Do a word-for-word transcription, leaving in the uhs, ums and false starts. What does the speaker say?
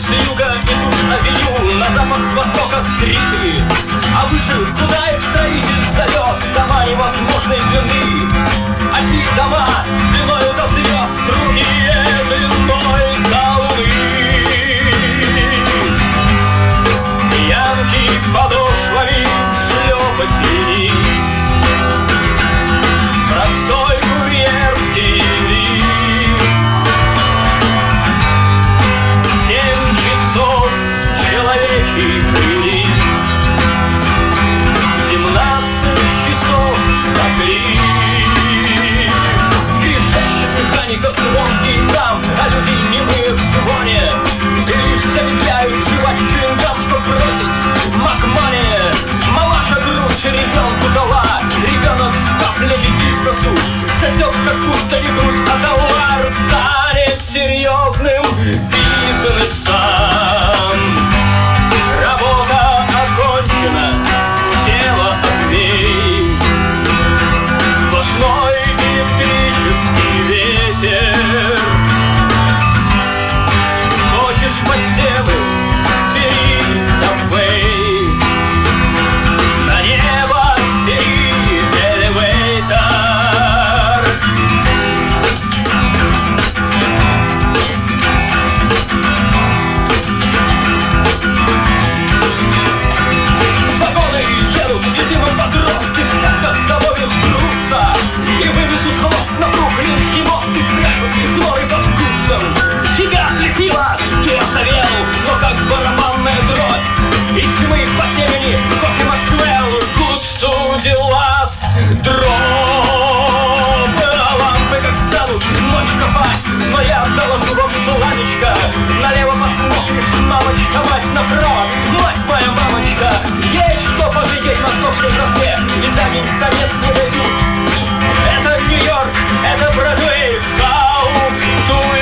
с юга идут авеню, на запад с востока стриты, а выше куда их строитель завез дома невозможной длины. Одни дома длиною до звезд, другие длиной до луны. Янки подошвами шлепать. Простой курьерский лифт. Семь часов человечий пыли, семнадцать часов отлив. Скрежещет механика звонкий там, а люди немые в звоне, и лишь замедляют жевать чуингам, чтоб бросить макмоне. Мамаша грудь ребенку дала, ребенок с каплями бизнесу сосет, как будто не грудь, а товар занят серьезным бизнесом. Работа окончена, тело огней, сплошной электрический ветер. Хочешь подземы, бери сабвей, на небо бери элевейтор. Вагоны едут, и дымом подростки в пятках домовьев трутся, и вывезут хвост на Бруклинский мост и спрячут их норы под курсом. Тебя слепило, ты осовел, но как барабанная дробь из тьмы по темени кофе Максвелл, good to the last drop. Лампы как станут ночь копать, но я доложу вам, Ланечка. Налево посмотришь, мамочка, мать направо, мать моя мамочка. Есть что поглядеть в московском Москве, и за день в конец не дойдут. Это Нью-Йорк, это Бродвей, how do